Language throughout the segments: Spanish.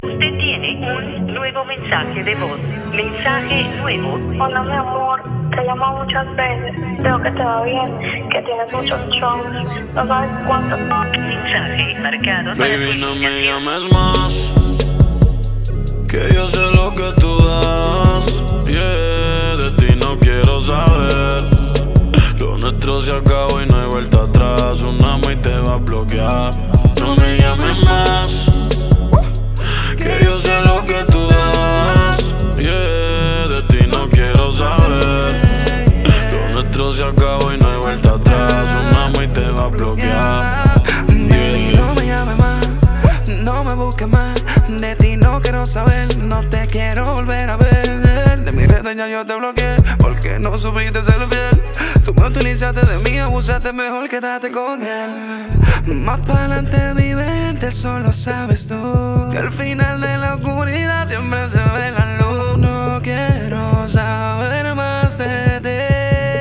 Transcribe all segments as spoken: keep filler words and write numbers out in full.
Usted tiene un nuevo mensaje de voz. Mensaje nuevo. Hola, mi amor. Te llamo muchas veces. Veo que te va bien, que tienes muchos shows. No sabes cuánto. Mensaje marcado. Baby, no me llames más, que yo sé lo que tú das. Yeah, de ti no quiero saber. Lo nuestro se acabó y no hay vuelta atrás. Un amo y te va a bloquear. No me llames más, que yo sé lo que tú das. Yeah, de ti no quiero saber. Lo nuestro se acabó y no hay vuelta atrás. Un amo y te va a bloquear. Baby, no me llames más, no me busques más. De ti no quiero saber, no te quiero volver a ver. De mi red ya yo te bloqueé, porque no supiste ser fiel. Tú me utilizaste de mí, abusaste, mejor quédate con él. Más para adelante mi mente, solo sabes tú, que al final de la oscuridad siempre se ve la luz. No quiero saber más de ti.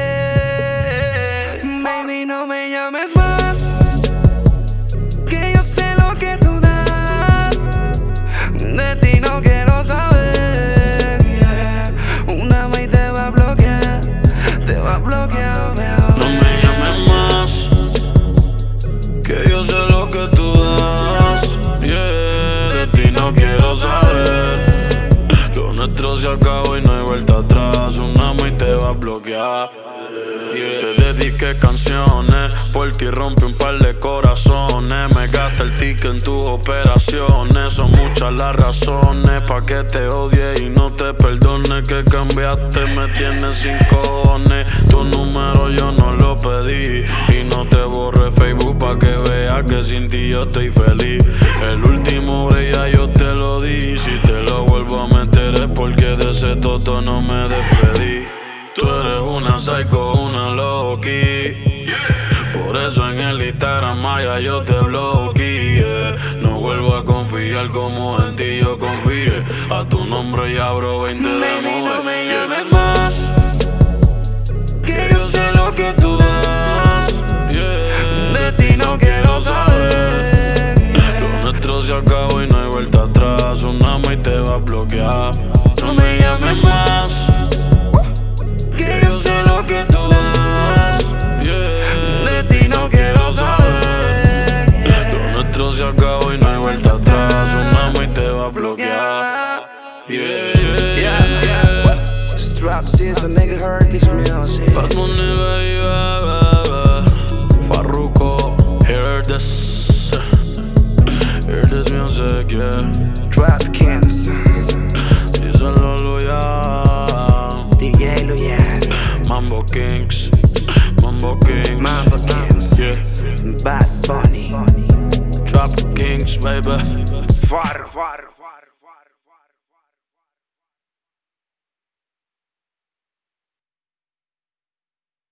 Baby, no me llames más, que yo sé lo que tú das. De ti no quiero saber, yeah. Una vez te va a bloquear, te va a bloquear, veo. No me llames más, que yo sé lo que tú das. Yeah, de ti no quiero saber. Lo nuestro se acabó y no hay vuelta atrás. Un amo y te va a bloquear. Yeah. Te dediqué canciones, por ti rompí un par de corazones. Me gasté el ticket en tus operaciones. Son muchas las razones pa' que te odie y no te perdone. Que cambiaste, me tienes sin cojones. Tu número yo no lo pedí, y no te borré Facebook pa' que veas que sin ti yo estoy feliz. El último break ya yo te lo di. Si te lo vuelvo a meter es porque de ese toto no me despedí. Tú eres una psycho, una loqui. Por eso en el Instagram Maya yo te bloqueé. No vuelvo a confiar como en ti yo confié. A tu nombre ya abro veinte de Baby, no mujer. me llames más, que yo sé lo que tú das. Yeah, de ti no quiero saber. Lo nuestro se acabó y no hay vuelta atrás. Un amo y te va a bloquear. No me llames más, que yo sé lo que tú das. Yeah, de ti no quiero saber. Lo nuestro se acabó y no hay vuelta atrás. Un amo y te va a bloquear. Yeah, yeah, Yeah, yeah. Strap season, nigga, heard this music. Bad Money, baby. Farruko, hear this. Hear this music, yeah. Trap Kings, Díselo, Luyan. D J Luyan, Mambo Kings, Mambo Kings, Mambo Kings, yeah. Bad Bunny, Trap Kings, baby. Far, far, far.